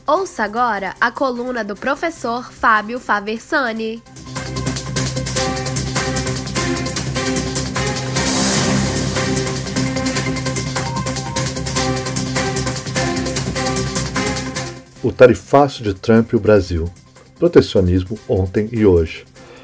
Ouça agora a coluna do professor Fábio Faversani. O tarifaço de Trump e o Brasil. Protecionismo ontem e hoje.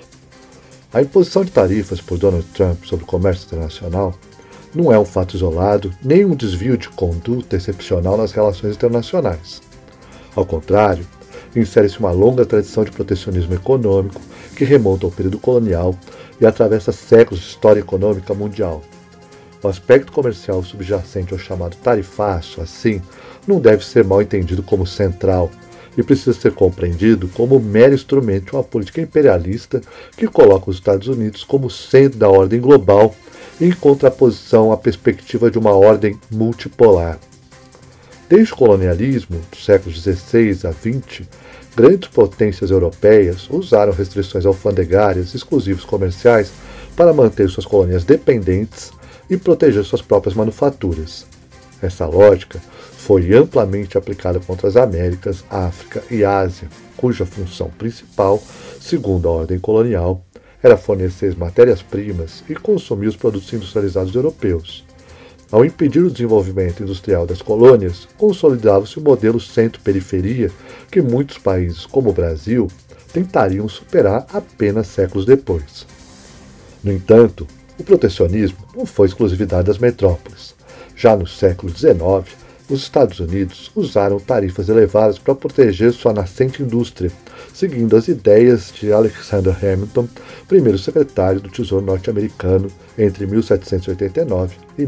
A imposição de tarifas por Donald Trump sobre o comércio internacional não é um fato isolado, nem um desvio de conduta excepcional nas relações internacionais. Ao contrário, insere-se uma longa tradição de protecionismo econômico que remonta ao período colonial e atravessa séculos de história econômica mundial. O aspecto comercial subjacente ao chamado tarifaço, assim, não deve ser mal entendido como central e precisa ser compreendido como mero instrumento de uma política imperialista que coloca os Estados Unidos como centro da ordem global em contraposição à perspectiva de uma ordem multipolar. Desde o colonialismo, dos séculos XVI a XX, grandes potências europeias usaram restrições alfandegárias exclusivos comerciais para manter suas colônias dependentes e proteger suas próprias manufaturas. Essa lógica foi amplamente aplicada contra as Américas, África e Ásia, cuja função principal, segundo a ordem colonial, era fornecer matérias-primas e consumir os produtos industrializados europeus. Ao impedir o desenvolvimento industrial das colônias, consolidava-se o modelo centro-periferia que muitos países, como o Brasil, tentariam superar apenas séculos depois. No entanto, o protecionismo não foi exclusividade das metrópoles. Já no século XIX, os Estados Unidos usaram tarifas elevadas para proteger sua nascente indústria, seguindo as ideias de Alexander Hamilton, primeiro secretário do Tesouro norte-americano entre 1789 e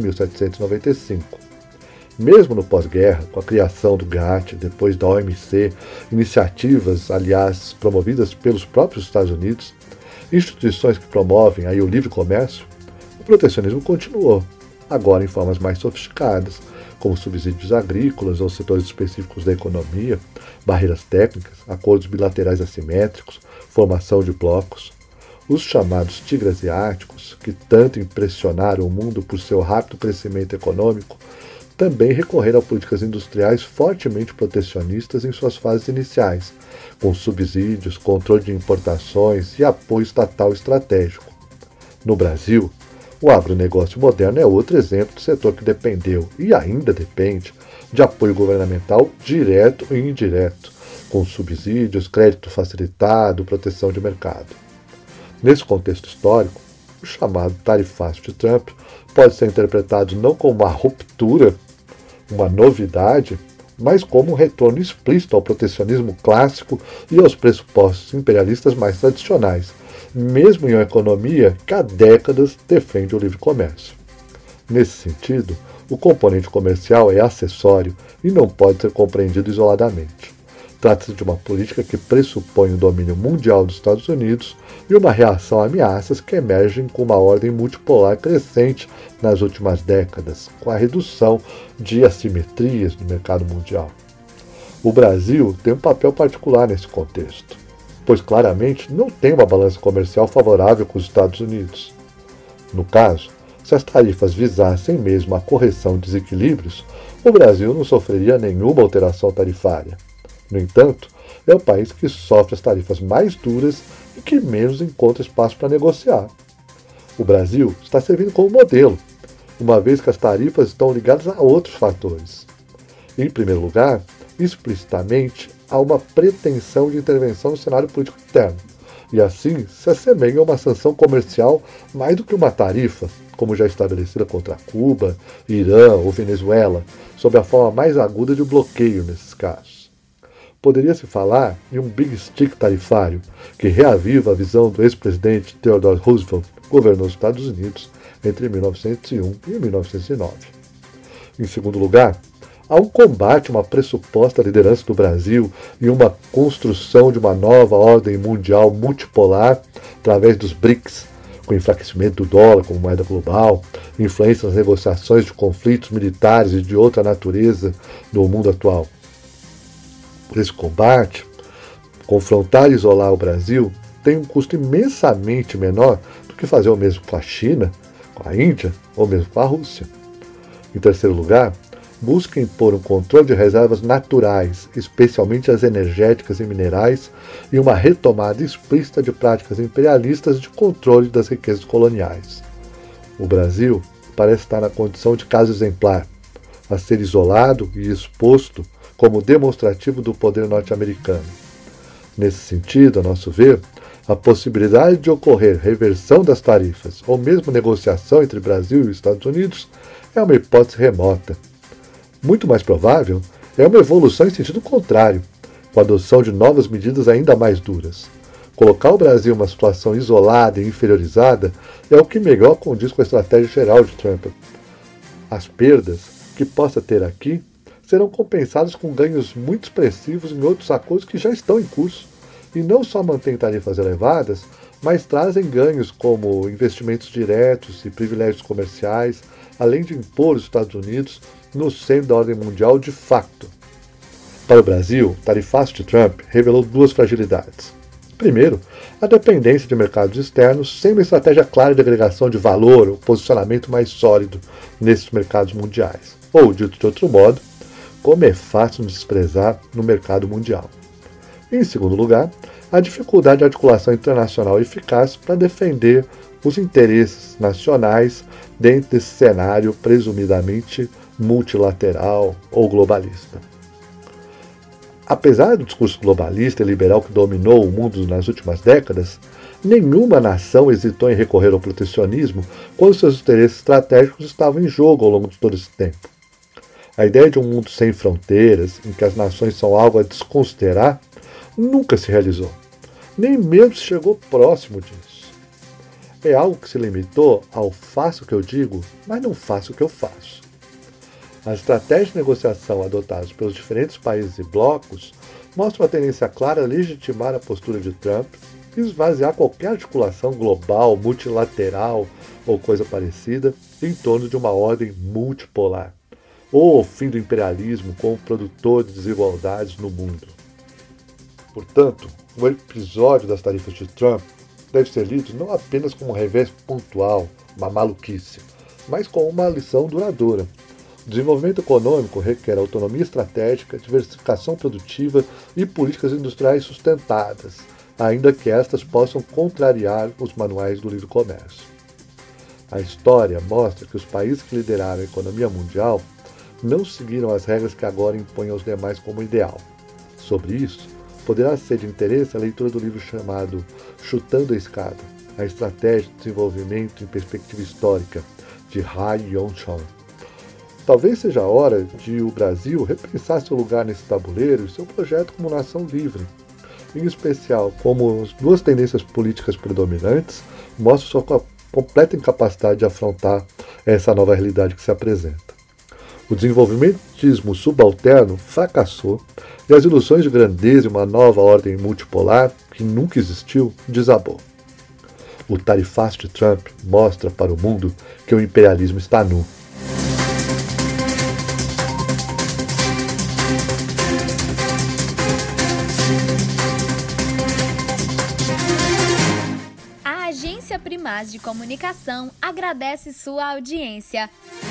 1795. Mesmo no pós-guerra, com a criação do GATT, depois da OMC, iniciativas, aliás, promovidas pelos próprios Estados Unidos, instituições que promovem aí o livre comércio, o protecionismo continuou, agora em formas mais sofisticadas, como subsídios agrícolas ou setores específicos da economia, barreiras técnicas, acordos bilaterais assimétricos, formação de blocos. Os chamados tigres asiáticos, que tanto impressionaram o mundo por seu rápido crescimento econômico, também recorreram a políticas industriais fortemente protecionistas em suas fases iniciais, com subsídios, controle de importações e apoio estatal estratégico. No Brasil, o agronegócio moderno é outro exemplo de setor que dependeu, e ainda depende, de apoio governamental direto e indireto, com subsídios, crédito facilitado, proteção de mercado. Nesse contexto histórico, o chamado tarifaço de Trump pode ser interpretado não como uma ruptura, uma novidade, mas como um retorno explícito ao protecionismo clássico e aos pressupostos imperialistas mais tradicionais, mesmo em uma economia que há décadas defende o livre comércio. Nesse sentido, o componente comercial é acessório e não pode ser compreendido isoladamente. Trata-se de uma política que pressupõe o domínio mundial dos Estados Unidos e uma reação a ameaças que emergem com uma ordem multipolar crescente nas últimas décadas, com a redução de assimetrias no mercado mundial. O Brasil tem um papel particular nesse contexto, pois claramente não tem uma balança comercial favorável com os Estados Unidos. No caso, se as tarifas visassem mesmo a correção de desequilíbrios, o Brasil não sofreria nenhuma alteração tarifária. No entanto, é o país que sofre as tarifas mais duras e que menos encontra espaço para negociar. O Brasil está servindo como modelo, uma vez que as tarifas estão ligadas a outros fatores. Em primeiro lugar, explicitamente, há uma pretensão de intervenção no cenário político interno, e assim se assemelha a uma sanção comercial mais do que uma tarifa, como já estabelecida contra Cuba, Irã ou Venezuela, sob a forma mais aguda de bloqueio nesses casos. Poderia-se falar em um Big Stick tarifário, que reaviva a visão do ex-presidente Theodore Roosevelt, que governou os Estados Unidos entre 1901 e 1909. Em segundo lugar, há um combate a uma pressuposta liderança do Brasil e uma construção de uma nova ordem mundial multipolar através dos BRICS, com enfraquecimento do dólar como moeda global, influência nas negociações de conflitos militares e de outra natureza no mundo atual. Esse combate, confrontar e isolar o Brasil, tem um custo imensamente menor do que fazer o mesmo com a China, com a Índia ou mesmo com a Rússia. Em terceiro lugar, busca impor um controle de reservas naturais, especialmente as energéticas e minerais, e uma retomada explícita de práticas imperialistas de controle das riquezas coloniais. O Brasil parece estar na condição de caso exemplar, a ser isolado e exposto como demonstrativo do poder norte-americano. Nesse sentido, a nosso ver, a possibilidade de ocorrer reversão das tarifas ou mesmo negociação entre Brasil e Estados Unidos é uma hipótese remota. Muito mais provável é uma evolução em sentido contrário, com a adoção de novas medidas ainda mais duras. Colocar o Brasil em uma situação isolada e inferiorizada é o que melhor condiz com a estratégia geral de Trump. As perdas que possa ter aqui serão compensadas com ganhos muito expressivos em outros acordos que já estão em curso, e não só mantêm tarifas elevadas, mas trazem ganhos como investimentos diretos e privilégios comerciais, além de impor os Estados Unidos no centro da ordem mundial de facto. Para o Brasil, o tarifaço de Trump revelou duas fragilidades. Primeiro, a dependência de mercados externos sem uma estratégia clara de agregação de valor ou posicionamento mais sólido nesses mercados mundiais. Ou, dito de outro modo, como é fácil nos desprezar no mercado mundial. Em segundo lugar, a dificuldade de articulação internacional eficaz para defender os interesses nacionais dentro desse cenário presumidamente multilateral ou globalista. Apesar do discurso globalista e liberal que dominou o mundo nas últimas décadas, nenhuma nação hesitou em recorrer ao protecionismo quando seus interesses estratégicos estavam em jogo ao longo de todo esse tempo. A ideia de um mundo sem fronteiras, em que as nações são algo a desconsiderar, nunca se realizou. Nem mesmo se chegou próximo disso. É algo que se limitou ao faço o que eu digo, mas não faço o que eu faço. As estratégias de negociação adotadas pelos diferentes países e blocos mostram a tendência clara a legitimar a postura de Trump e esvaziar qualquer articulação global, multilateral ou coisa parecida em torno de uma ordem multipolar, ou o fim do imperialismo como produtor de desigualdades no mundo. Portanto, o episódio das tarifas de Trump deve ser lido não apenas como um revés pontual, uma maluquice, mas como uma lição duradoura. O desenvolvimento econômico requer autonomia estratégica, diversificação produtiva e políticas industriais sustentadas, ainda que estas possam contrariar os manuais do livre comércio. A história mostra que os países que lideraram a economia mundial não seguiram as regras que agora impõem aos demais como ideal. Sobre isso, poderá ser de interesse a leitura do livro chamado Chutando a Escada, a estratégia de desenvolvimento em perspectiva histórica, de Hai Yong-chon. Talvez seja a hora de o Brasil repensar seu lugar nesse tabuleiro e seu projeto como nação livre, em especial como as duas tendências políticas predominantes mostram sua completa incapacidade de afrontar essa nova realidade que se apresenta. O desenvolvimentismo subalterno fracassou e as ilusões de grandeza e uma nova ordem multipolar, que nunca existiu, desabou. O tarifaço de Trump mostra para o mundo que o imperialismo está nu. A Agência Primaz de Comunicação agradece sua audiência.